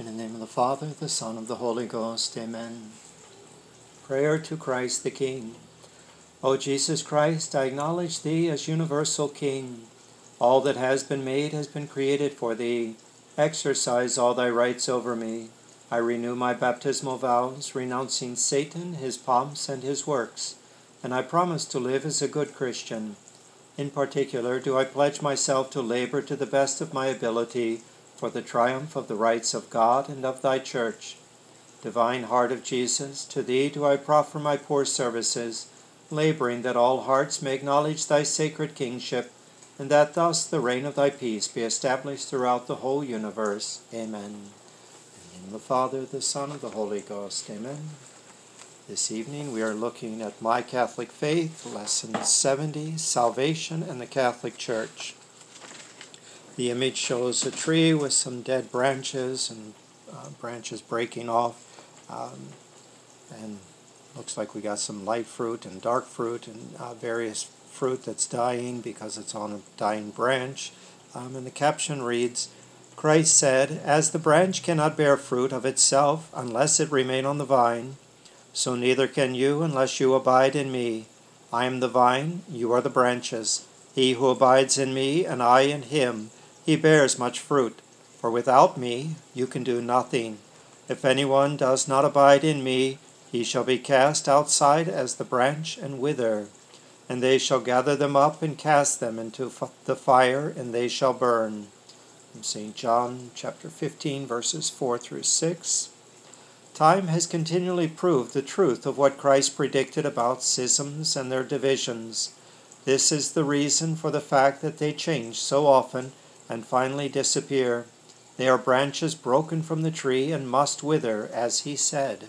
In the name of the Father, the Son, and the Holy Ghost. Amen. Prayer to Christ the King. O Jesus Christ, I acknowledge Thee as universal King. All that has been made has been created for Thee. Exercise all Thy rights over me. I renew my baptismal vows, renouncing Satan, his pomps, and his works, and I promise to live as a good Christian. In particular, do I pledge myself to labor to the best of my ability for the triumph of the rights of God and of Thy Church. Divine Heart of Jesus, to Thee do I proffer my poor services, laboring that all hearts may acknowledge Thy sacred kingship, and that thus the reign of Thy peace be established throughout the whole universe. Amen. In the name of the Father, the Son, and the Holy Ghost. Amen. This evening we are looking at My Catholic Faith, Lesson 70, Salvation and the Catholic Church. The image shows a tree with some dead branches and branches breaking off, and looks like we got some light fruit and dark fruit and various fruit that's dying because it's on a dying branch. And the caption reads, Christ said, As the branch cannot bear fruit of itself unless it remain on the vine, so neither can you unless you abide in me. I am the vine, you are the branches. He who abides in me and I in him, he bears much fruit, for without me you can do nothing. If anyone does not abide in me, he shall be cast outside as the branch and wither. And they shall gather them up and cast them into the fire, and they shall burn. From St. John chapter 15, verses 4 through 6. Time has continually proved the truth of what Christ predicted about schisms and their divisions. This is the reason for the fact that they change so often and finally disappear. They are branches broken from the tree and must wither, as he said.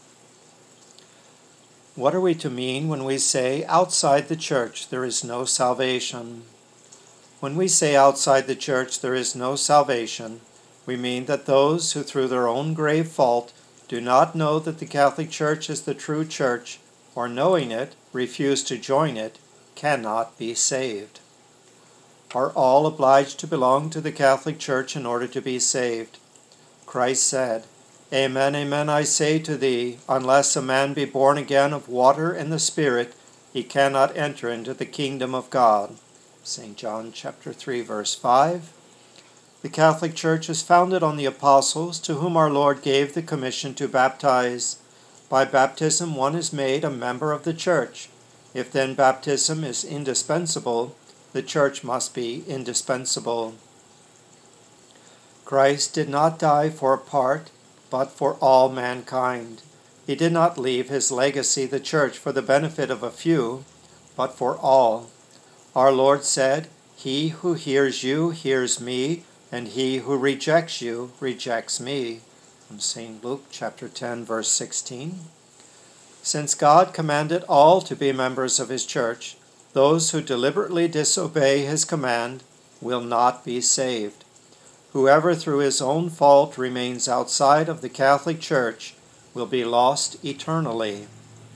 What are we to mean when we say, outside the church there is no salvation? When we say outside the church there is no salvation, we mean that those who through their own grave fault do not know that the Catholic Church is the true church, or knowing it, refuse to join it, cannot be saved. Are all obliged to belong to the Catholic Church in order to be saved? Christ said, Amen, amen, I say to thee, unless a man be born again of water and the Spirit, he cannot enter into the kingdom of God. St. John chapter 3, verse 5. The Catholic Church is founded on the apostles, to whom our Lord gave the commission to baptize. By baptism one is made a member of the Church. If then baptism is indispensable, the Church must be indispensable. Christ did not die for a part, but for all mankind. He did not leave his legacy, the Church, for the benefit of a few, but for all. Our Lord said, He who hears you hears me, and he who rejects you rejects me. From St. Luke chapter 10, verse 16. Since God commanded all to be members of his Church, those who deliberately disobey his command will not be saved. Whoever through his own fault remains outside of the Catholic Church will be lost eternally.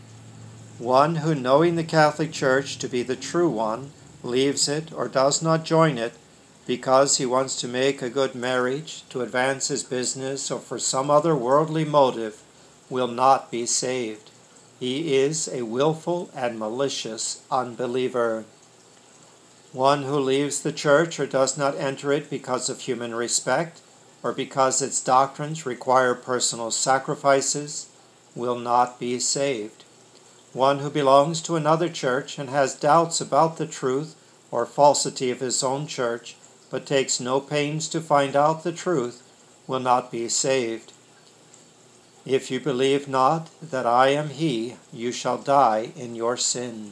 One who, knowing the Catholic Church to be the true one, leaves it or does not join it because he wants to make a good marriage, to advance his business, or for some other worldly motive, will not be saved. He is a willful and malicious unbeliever. One who leaves the church or does not enter it because of human respect or because its doctrines require personal sacrifices will not be saved. One who belongs to another church and has doubts about the truth or falsity of his own church but takes no pains to find out the truth will not be saved. If you believe not that I am he, you shall die in your sin.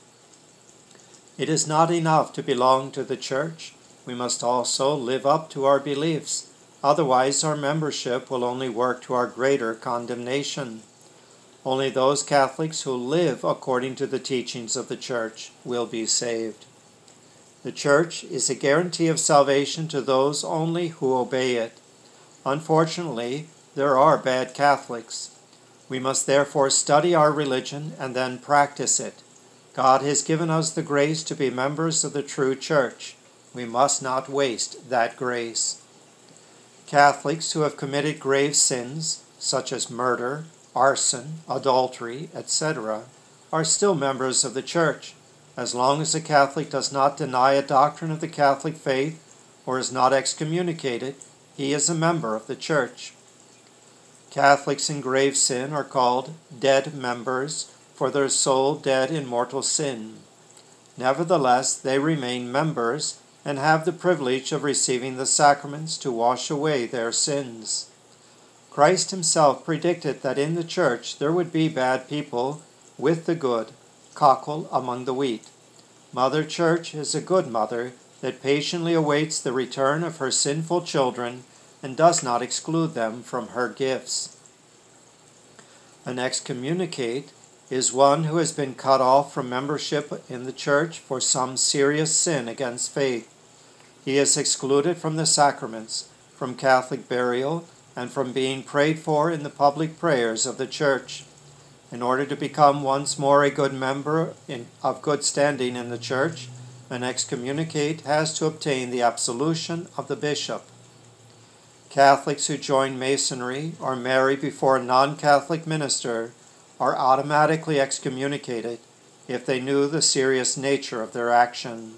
It is not enough to belong to the church. We must also live up to our beliefs. Otherwise, our membership will only work to our greater condemnation. Only those Catholics who live according to the teachings of the church will be saved. The church is a guarantee of salvation to those only who obey it. Unfortunately, there are bad Catholics. We must therefore study our religion and then practice it. God has given us the grace to be members of the true church. We must not waste that grace. Catholics who have committed grave sins, such as murder, arson, adultery, etc., are still members of the Church, as long as a Catholic does not deny a doctrine of the Catholic faith or is not excommunicated. He is a member of the Church. Catholics in grave sin are called dead members, for their soul dead in mortal sin. Nevertheless, they remain members and have the privilege of receiving the sacraments to wash away their sins. Christ himself predicted that in the Church there would be bad people with the good, cockle among the wheat. Mother Church is a good mother that patiently awaits the return of her sinful children and does not exclude them from her gifts. An excommunicate is one who has been cut off from membership in the Church for some serious sin against faith. He is excluded from the sacraments, from Catholic burial, and from being prayed for in the public prayers of the Church. In order to become once more a good member of good standing in the Church, an excommunicate has to obtain the absolution of the bishop. Catholics who join Masonry or marry before a non-Catholic minister are automatically excommunicated if they knew the serious nature of their action.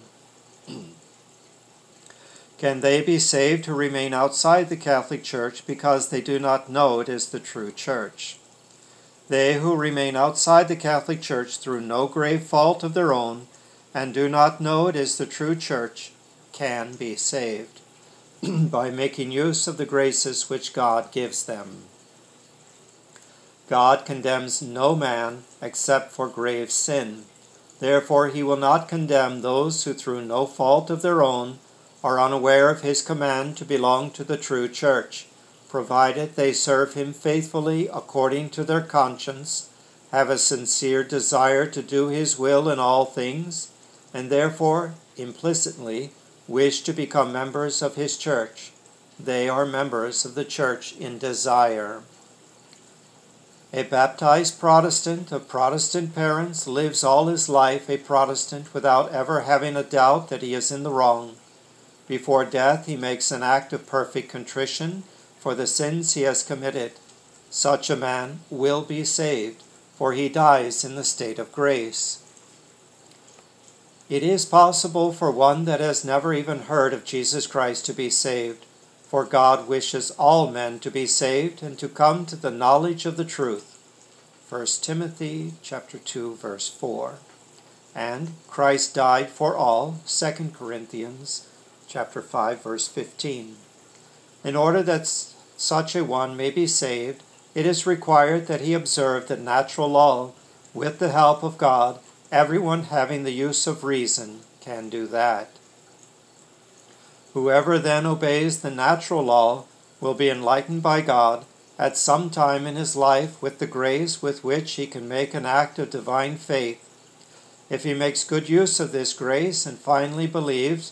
Can they be saved who remain outside the Catholic Church because they do not know it is the true Church? They who remain outside the Catholic Church through no grave fault of their own and do not know it is the true Church can be saved by making use of the graces which God gives them. God condemns no man except for grave sin. Therefore he will not condemn those who through no fault of their own are unaware of his command to belong to the true Church, provided they serve him faithfully according to their conscience, have a sincere desire to do his will in all things, and therefore, implicitly, wish to become members of his Church. They are members of the Church in desire. A baptized Protestant of Protestant parents lives all his life a Protestant without ever having a doubt that he is in the wrong. Before death he makes an act of perfect contrition for the sins he has committed. Such a man will be saved, for he dies in the state of grace. It is possible for one that has never even heard of Jesus Christ to be saved, for God wishes all men to be saved and to come to the knowledge of the truth. 1 Timothy chapter 2, verse 4. And Christ died for all, 2 Corinthians chapter 5, verse 15. In order that such a one may be saved, it is required that he observe the natural law. With the help of God, everyone having the use of reason can do that. Whoever then obeys the natural law will be enlightened by God at some time in his life with the grace with which he can make an act of divine faith. If he makes good use of this grace and firmly believes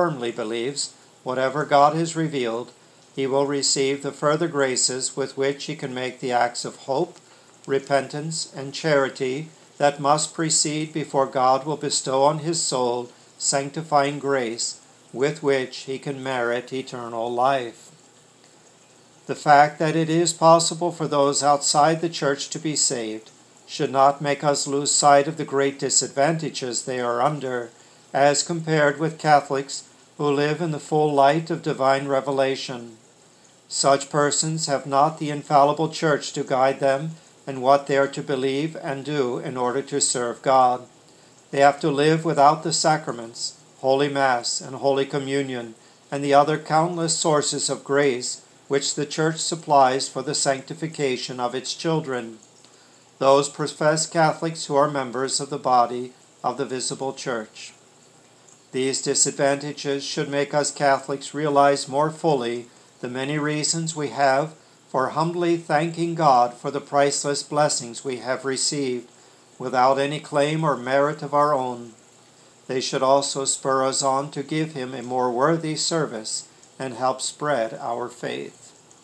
whatever God has revealed, he will receive the further graces with which he can make the acts of hope, repentance, and charity that must precede before God will bestow on his soul sanctifying grace with which he can merit eternal life. The fact that it is possible for those outside the Church to be saved should not make us lose sight of the great disadvantages they are under, as compared with Catholics who live in the full light of divine revelation. Such persons have not the infallible Church to guide them in what they are to believe and do in order to serve God. They have to live without the sacraments, Holy Mass and Holy Communion, and the other countless sources of grace which the Church supplies for the sanctification of its children. Those professed Catholics who are members of the body of the visible Church. These disadvantages should make us Catholics realize more fully the many reasons we have for humbly thanking God for the priceless blessings we have received without any claim or merit of our own. They should also spur us on to give him a more worthy service and help spread our faith.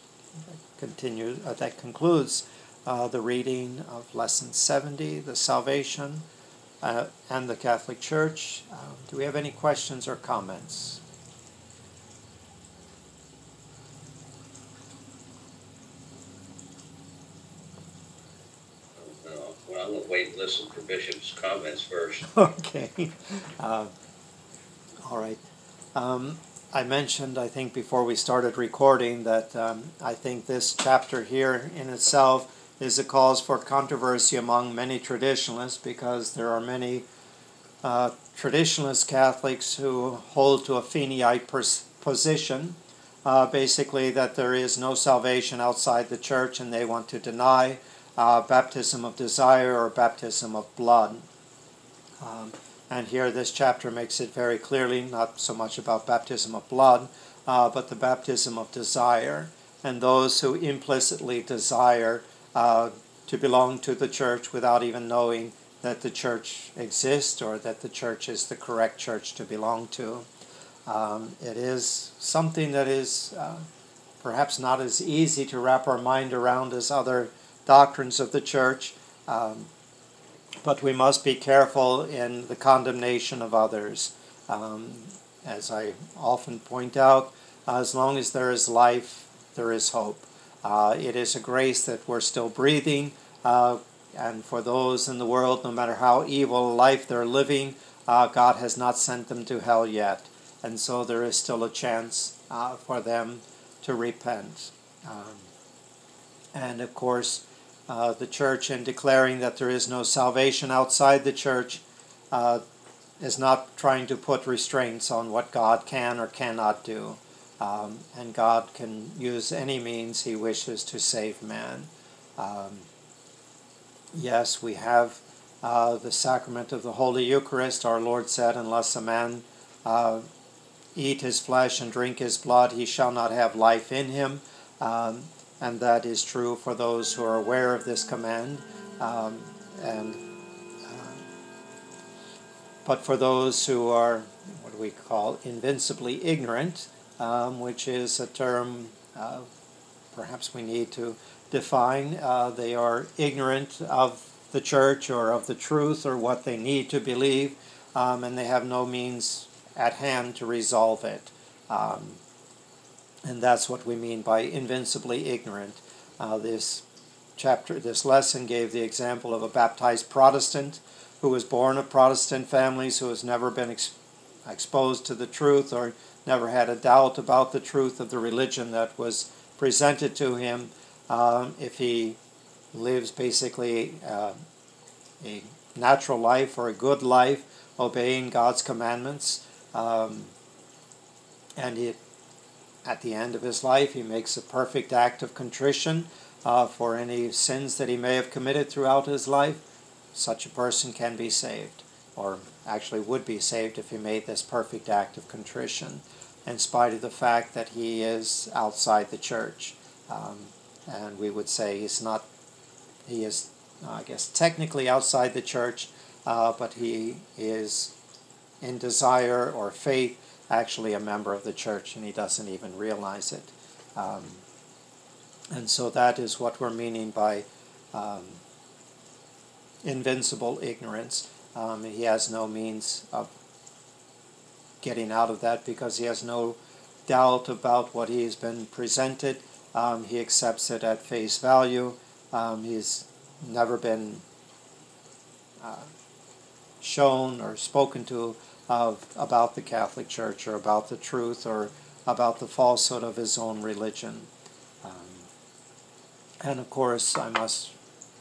That concludes the reading of Lesson 70, the Salvation and the Catholic Church. Do we have any questions or comments? Well, I'm going to wait and listen for Bishop's comments first. Okay. All right. I mentioned, I think, before we started recording that I think this chapter here in itself is a cause for controversy among many traditionalists, because there are many traditionalist Catholics who hold to a Feeneyite position, basically that there is no salvation outside the church, and they want to deny baptism of desire or baptism of blood. And here this chapter makes it very clearly not so much about baptism of blood, but the baptism of desire. And those who implicitly desire to belong to the church without even knowing that the church exists or that the church is the correct church to belong to. It is something that is perhaps not as easy to wrap our mind around as other doctrines of the church. But we must be careful in the condemnation of others. As I often point out, as long as there is life, there is hope. It is a grace that we're still breathing, and for those in the world, no matter how evil a life they're living, God has not sent them to hell yet. And so there is still a chance for them to repent. And of course, the church, in declaring that there is no salvation outside the church, is not trying to put restraints on what God can or cannot do. And God can use any means he wishes to save man. Yes, we have the sacrament of the Holy Eucharist. Our Lord said, unless a man eat his flesh and drink his blood, he shall not have life in him. And that is true for those who are aware of this command. But for those who are, what we call, invincibly ignorant, which is a term perhaps we need to define, they are ignorant of the church or of the truth or what they need to believe, and they have no means at hand to resolve it. And that's what we mean by invincibly ignorant. This lesson gave the example of a baptized Protestant who was born of Protestant families, who has never been exposed to the truth or never had a doubt about the truth of the religion that was presented to him. If he lives basically a natural life or a good life, obeying God's commandments, and at the end of his life, he makes a perfect act of contrition for any sins that he may have committed throughout his life, such a person can be saved, or actually would be saved if he made this perfect act of contrition, in spite of the fact that he is outside the church. And we would say he is, I guess, technically outside the church, but he is in desire or faith actually a member of the church, and he doesn't even realize it. And so that is what we're meaning by invincible ignorance. He has no means of getting out of that because he has no doubt about what he has been presented. He accepts it at face value. He's never been shown or spoken to about the Catholic Church or about the truth or about the falsehood of his own religion. And of course, I must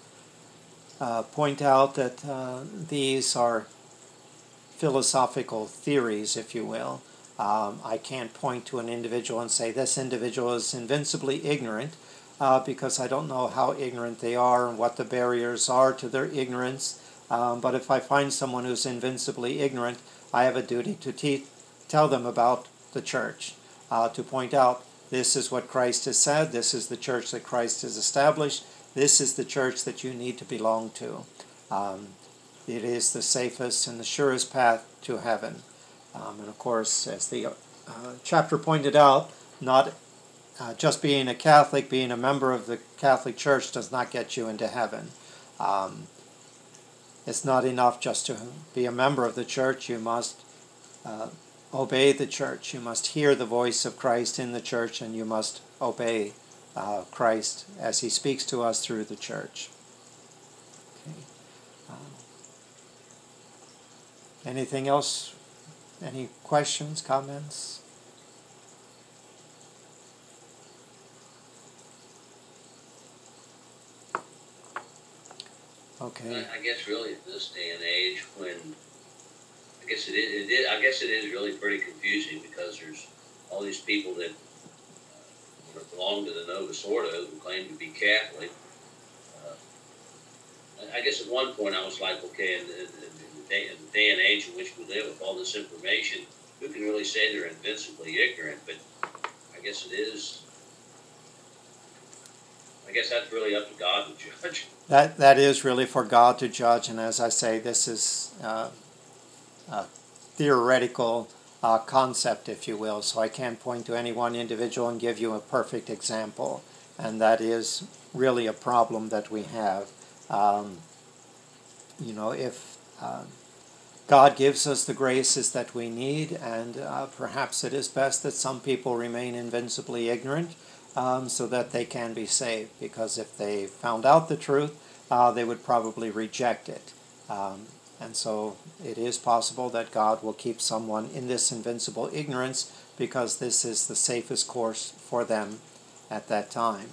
point out that these are philosophical theories, if you will. I can't point to an individual and say this individual is invincibly ignorant because I don't know how ignorant they are and what the barriers are to their ignorance. But if I find someone who's invincibly ignorant, I have a duty to tell them about the church, to point out this is what Christ has said, this is the church that Christ has established, this is the church that you need to belong to. It is the safest and the surest path to heaven. And of course, as the chapter pointed out, not just being a Catholic, being a member of the Catholic Church does not get you into heaven. It's not enough just to be a member of the church. You must obey the church. You must hear the voice of Christ in the church, and you must obey Christ as he speaks to us through the church. Okay. Anything else? Any questions, comments? Okay. I guess really in this day and age, when I guess it is really pretty confusing, because there's all these people that belong to the Novus Ordo who claim to be Catholic. I guess at one point I was like, okay, in the day and age in which we live with all this information, who can really say they're invincibly ignorant? But I guess it is. I guess that's really up to God to judge. That is really for God to judge, and as I say, this is a theoretical concept, if you will, so I can't point to any one individual and give you a perfect example, and that is really a problem that we have. If God gives us the graces that we need, and perhaps it is best that some people remain invincibly ignorant, so that they can be saved, because if they found out the truth, they would probably reject it. And so it is possible that God will keep someone in this invincible ignorance, because this is the safest course for them at that time.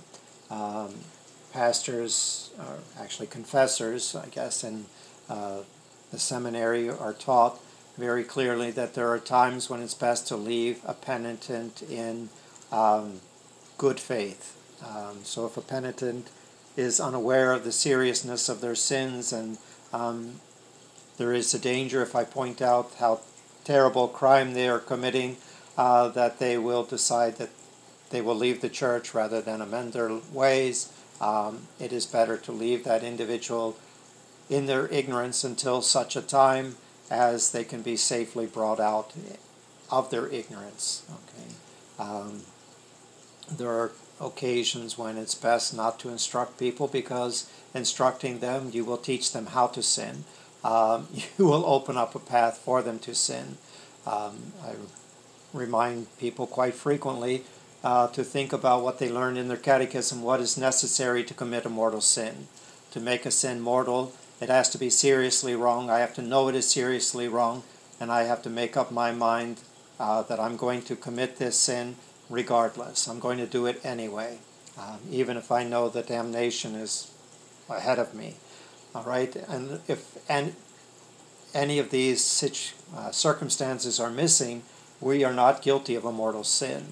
Pastors, or actually confessors, I guess, in the seminary are taught very clearly that there are times when it's best to leave a penitent in good faith. So if a penitent is unaware of the seriousness of their sins, and there is a danger, if I point out how terrible crime they are committing, that they will decide that they will leave the church rather than amend their ways. It is better to leave that individual in their ignorance until such a time as they can be safely brought out of their ignorance. Okay. There are occasions when it's best not to instruct people, because instructing them, you will teach them how to sin. You will open up a path for them to sin. I remind people quite frequently to think about what they learned in their catechism, what is necessary to commit a mortal sin. To make a sin mortal, it has to be seriously wrong. I have to know it is seriously wrong, and I have to make up my mind that I'm going to commit this sin regardless. I'm going to do it anyway, even if I know that damnation is ahead of me. All right, and if any of these circumstances are missing, we are not guilty of a mortal sin.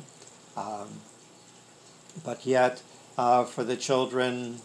But yet, for the children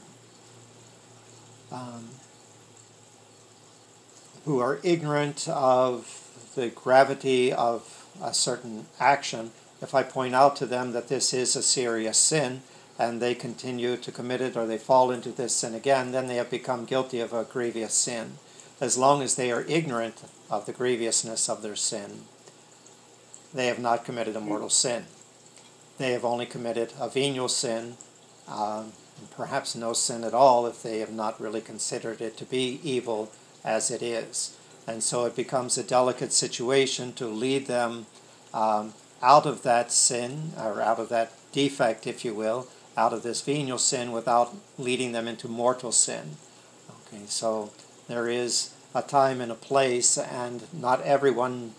who are ignorant of the gravity of a certain action, if I point out to them that this is a serious sin, and they continue to commit it, or they fall into this sin again, then they have become guilty of a grievous sin. As long as they are ignorant of the grievousness of their sin, they have not committed a mortal sin. They have only committed a venial sin, and perhaps no sin at all if they have not really considered it to be evil as it is. And so it becomes a delicate situation to lead them out of that sin, or out of that defect, if you will, out of this venial sin, without leading them into mortal sin. Okay, so there is a time and a place, and not everyone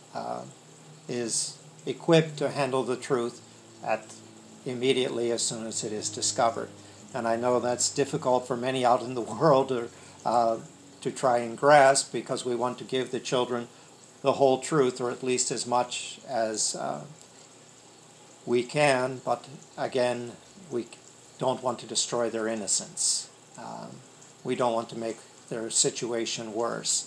is equipped to handle the truth immediately as soon as it is discovered. And I know that's difficult for many out in the world to try and grasp, because we want to give the children the whole truth, or at least as much as we can, but again, we don't want to destroy their innocence. We don't want to make their situation worse.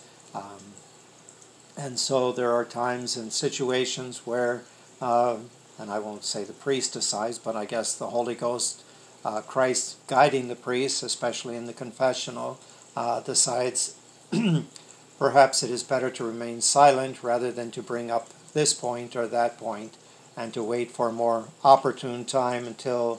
And so there are times and situations where, and I won't say the priest decides, but I guess the Holy Ghost, Christ guiding the priest, especially in the confessional, decides perhaps it is better to remain silent rather than to bring up this point or that point, and to wait for a more opportune time until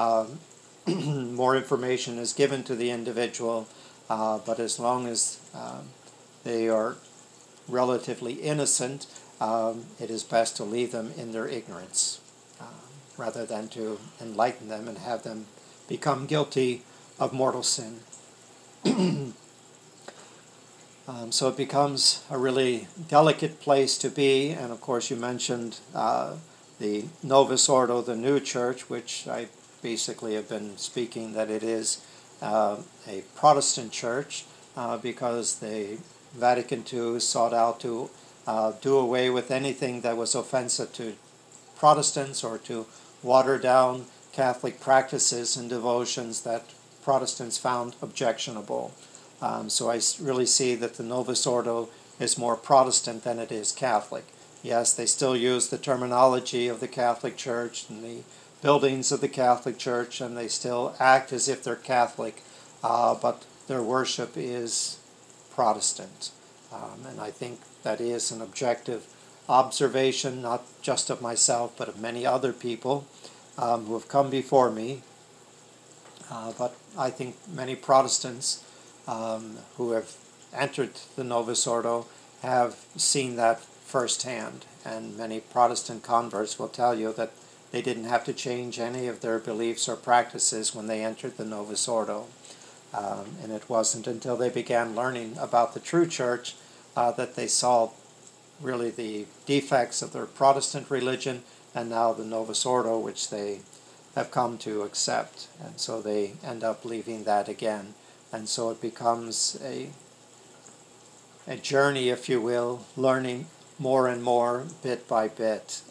more information is given to the individual. But as long as they are relatively innocent, it is best to leave them in their ignorance rather than to enlighten them and have them become guilty of mortal sin. So it becomes a really delicate place to be. And of course, you mentioned the Novus Ordo, the new church, which I basically have been speaking that it is a Protestant church because the Vatican II sought out to do away with anything that was offensive to Protestants or to water down Catholic practices and devotions that Protestants found objectionable. So I really see that the Novus Ordo is more Protestant than it is Catholic. Yes, they still use the terminology of the Catholic Church and the buildings of the Catholic Church, and they still act as if they're Catholic, but their worship is Protestant. And I think that is an objective observation, not just of myself, but of many other people who have come before me. But I think many Protestants who have entered the Novus Ordo have seen that firsthand, and many Protestant converts will tell you that they didn't have to change any of their beliefs or practices when they entered the Novus Ordo. And it wasn't until they began learning about the true church that they saw really the defects of their Protestant religion and now the Novus Ordo, which they have come to accept. And so they end up leaving that again. And so it becomes a journey, if you will, learning more and more, bit by bit.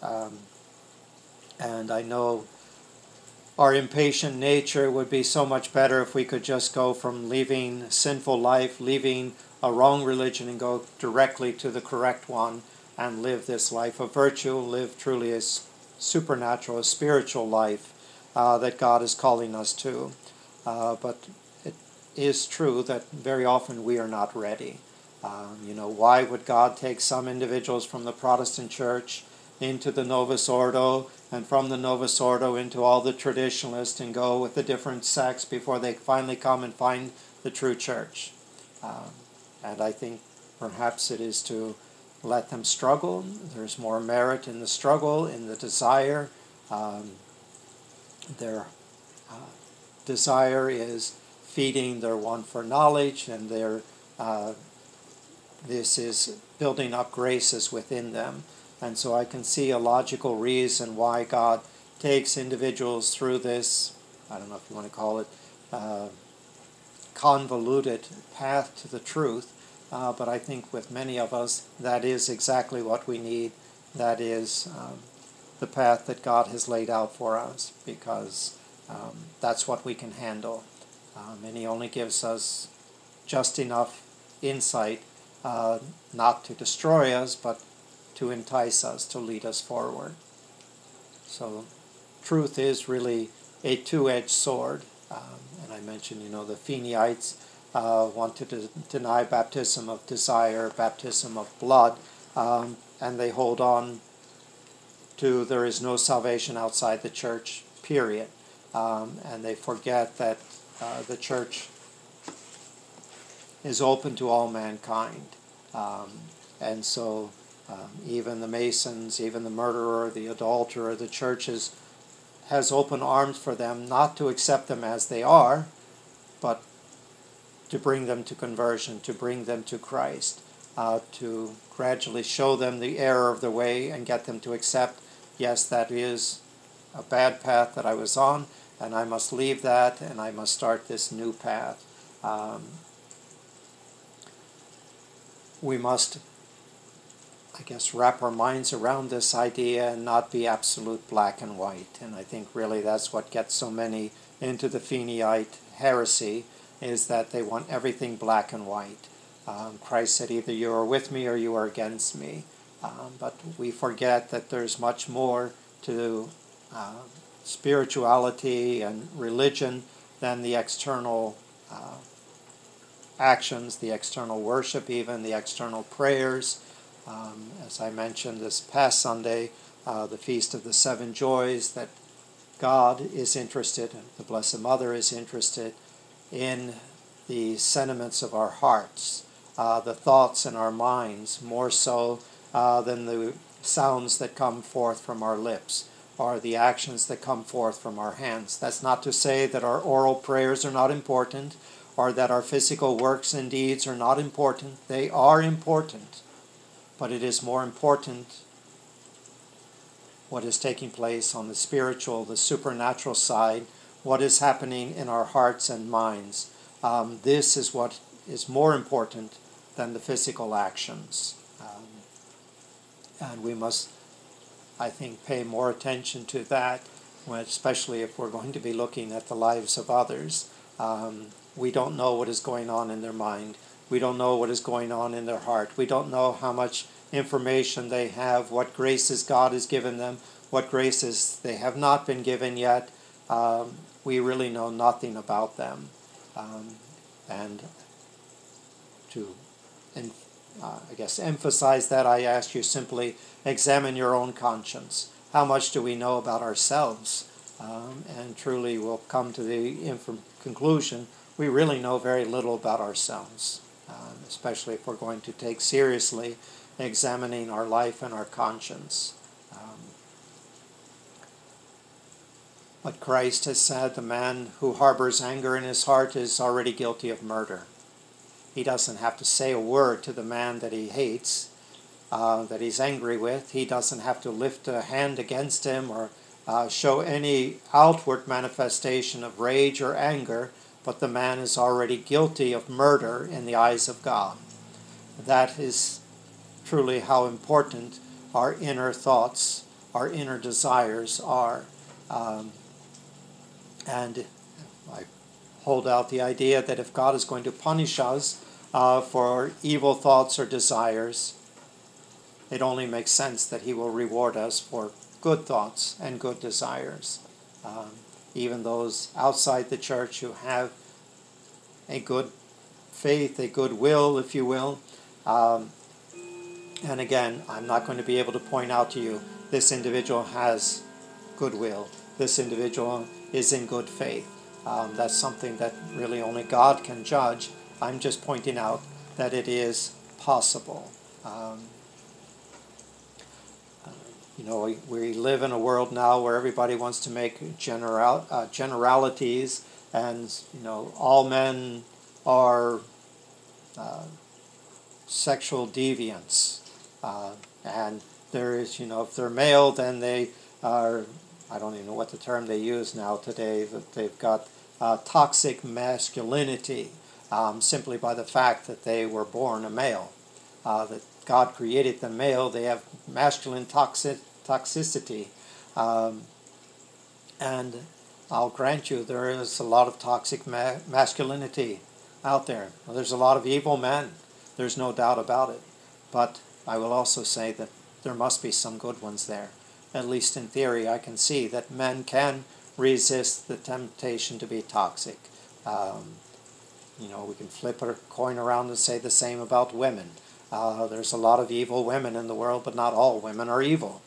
And I know our impatient nature would be so much better if we could just go from living sinful life, leaving a wrong religion, and go directly to the correct one and live this life of virtue, live truly a supernatural, a spiritual life that God is calling us to. But it is true that very often we are not ready. Why would God take some individuals from the Protestant church into the Novus Ordo, and from the Novus Ordo into all the traditionalists, and go with the different sects before they finally come and find the true church? And I think perhaps it is to let them struggle. There's more merit in the struggle, in the desire. Their desire is feeding their want for knowledge, and this is building up graces within them. And so I can see a logical reason why God takes individuals through this, I don't know if you want to call it, convoluted path to the truth. But I think with many of us, that is exactly what we need. That is the path that God has laid out for us, because that's what we can handle. And He only gives us just enough insight, not to destroy us, but to entice us, to lead us forward. So truth is really a two-edged sword. And I mentioned, the Feeneites wanted to deny baptism of desire, baptism of blood, and they hold on to there is no salvation outside the church, period. And they forget that the church is open to all mankind. And so even the Masons, even the murderer, the adulterer, the church has open arms for them, not to accept them as they are, but to bring them to conversion, to bring them to Christ, to gradually show them the error of the way and get them to accept, yes, that is a bad path that I was on, and I must leave that, and I must start this new path. We must, I guess, wrap our minds around this idea and not be absolute black and white. And I think really that's what gets so many into the Feeneyite heresy, is that they want everything black and white. Christ said, either you are with me or you are against me. But we forget that there's much more to spirituality and religion than the external actions, the external worship even, the external prayers. As I mentioned this past Sunday, the Feast of the Seven Joys, that God is interested, the Blessed Mother is interested in the sentiments of our hearts, the thoughts in our minds, more so than the sounds that come forth from our lips or the actions that come forth from our hands. That's not to say that our oral prayers are not important, or that our physical works and deeds are not important. They are important, but it is more important what is taking place on the spiritual, the supernatural side, what is happening in our hearts and minds. This is what is more important than the physical actions. And we must, I think, pay more attention to that, especially if we're going to be looking at the lives of others. We don't know what is going on in their mind. We don't know what is going on in their heart. We don't know how much information they have, what graces God has given them, what graces they have not been given yet. We really know nothing about them. And to, I guess, emphasize that, I ask you simply, examine your own conscience. How much do we know about ourselves? And truly we'll come to the conclusion we really know very little about ourselves, especially if we're going to take seriously examining our life and our conscience. What Christ has said, the man who harbors anger in his heart is already guilty of murder. He doesn't have to say a word to the man that he hates, that he's angry with. He doesn't have to lift a hand against him or show any outward manifestation of rage or anger, but the man is already guilty of murder in the eyes of God. That is truly how important our inner thoughts, our inner desires are. And I hold out the idea that if God is going to punish us for evil thoughts or desires, it only makes sense that he will reward us for good thoughts and good desires. Even those outside the church who have a good faith, a good will, if you will. And again, I'm not going to be able to point out to you, this individual has goodwill. This individual is in good faith. That's something that really only God can judge. I'm just pointing out that it is possible. We live in a world now where everybody wants to make generalities, and all men are sexual deviants, and there is if they're male, then they are, I don't even know what the term they use now today, that they've got toxic masculinity, simply by the fact that they were born a male, that God created them male. They have masculine toxicity, and I'll grant you there is a lot of toxic masculinity out there. Well, there's a lot of evil men. There's no doubt about it. But I will also say that there must be some good ones there. At least in theory, I can see that men can resist the temptation to be toxic. We can flip a coin around and say the same about women. There's a lot of evil women in the world, but not all women are evil.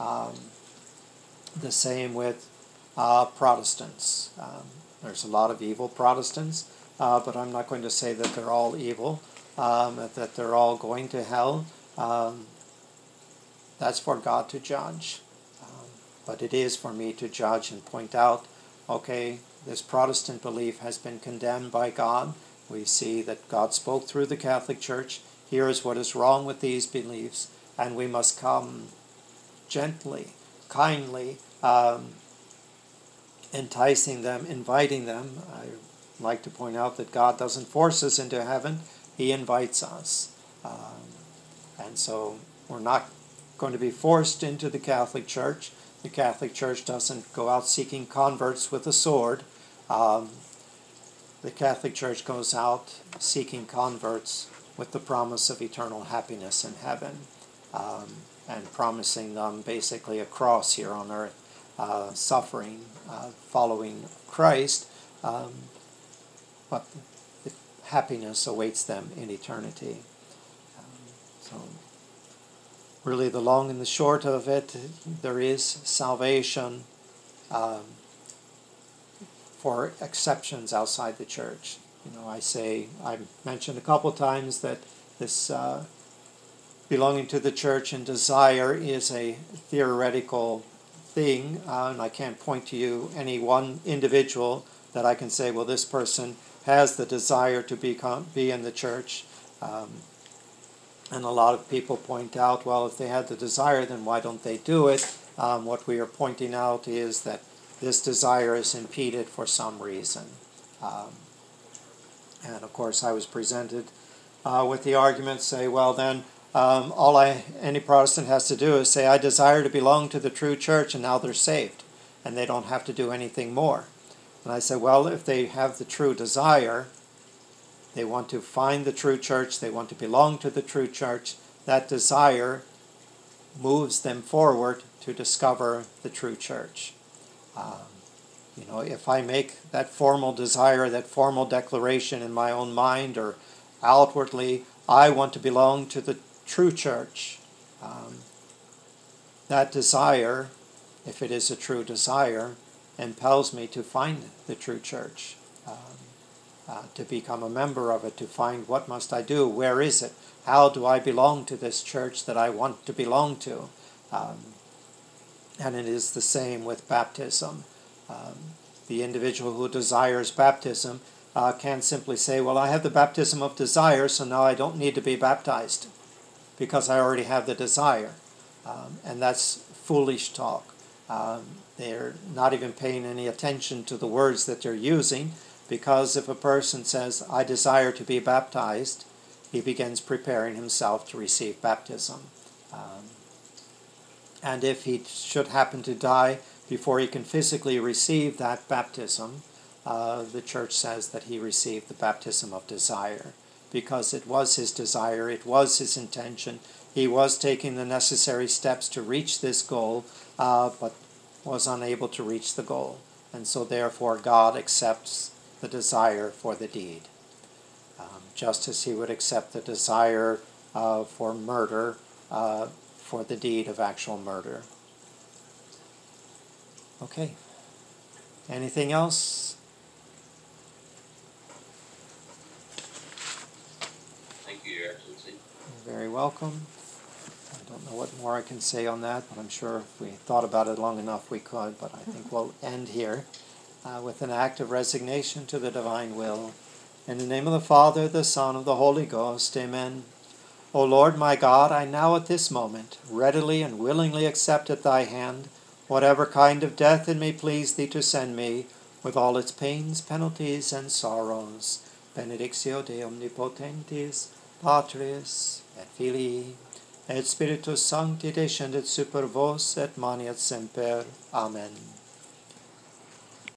The same with Protestants. There's a lot of evil Protestants, but I'm not going to say that they're all evil, that they're all going to hell. That's for God to judge. But it is for me to judge and point out, okay, this Protestant belief has been condemned by God. We see that God spoke through the Catholic Church. Here is what is wrong with these beliefs, and we must come gently, kindly, enticing them, inviting them. I like to point out that God doesn't force us into heaven. He invites us. And so we're not going to be forced into the Catholic Church. The Catholic Church doesn't go out seeking converts with a sword. The Catholic Church goes out seeking converts with the promise of eternal happiness in heaven, and promising them basically a cross here on earth, suffering, following Christ, but the happiness awaits them in eternity. So really the long and the short of it, there is salvation for exceptions outside the church. I mentioned a couple times that this belonging to the church and desire is a theoretical thing, and I can't point to you any one individual that I can say, well, this person has the desire to be in the church. And a lot of people point out, well, if they had the desire, then why don't they do it? What we are pointing out is that this desire is impeded for some reason. And of course, I was presented with the argument, say, well, then any Protestant has to do is say, I desire to belong to the true church, and now they're saved, and they don't have to do anything more. And I said, well, if they have the true desire, they want to find the true church, they want to belong to the true church, that desire moves them forward to discover the true church. If I make that formal desire, that formal declaration in my own mind or outwardly, I want to belong to the true church, that desire, if it is a true desire, impels me to find the true church, to become a member of it, to find what must I do, where is it, how do I belong to this church that I want to belong to. And it is the same with baptism. The individual who desires baptism can't simply say, well, I have the baptism of desire, so now I don't need to be baptized because I already have the desire. And that's foolish talk. They're not even paying any attention to the words that they're using, because if a person says, I desire to be baptized, he begins preparing himself to receive baptism. And if he should happen to die before he can physically receive that baptism, the church says that he received the baptism of desire, because it was his desire, it was his intention. He was taking the necessary steps to reach this goal, but was unable to reach the goal. And so therefore God accepts the desire for the deed. Just as he would accept the desire for murder for the deed of actual murder. Okay. Anything else? Thank you, Your Excellency. You're very welcome. I don't know what more I can say on that, but I'm sure if we thought about it long enough we could. But I think we'll end here with an act of resignation to the divine will. In the name of the Father, the Son, and the Holy Ghost, amen. O Lord my God, I now at this moment readily and willingly accept at thy hand whatever kind of death it may please thee to send me, with all its pains, penalties, and sorrows. Benedictio Dei omnipotentis, Patris, et Filii, et Spiritus Sancti descendet super vos, et manet semper. Amen.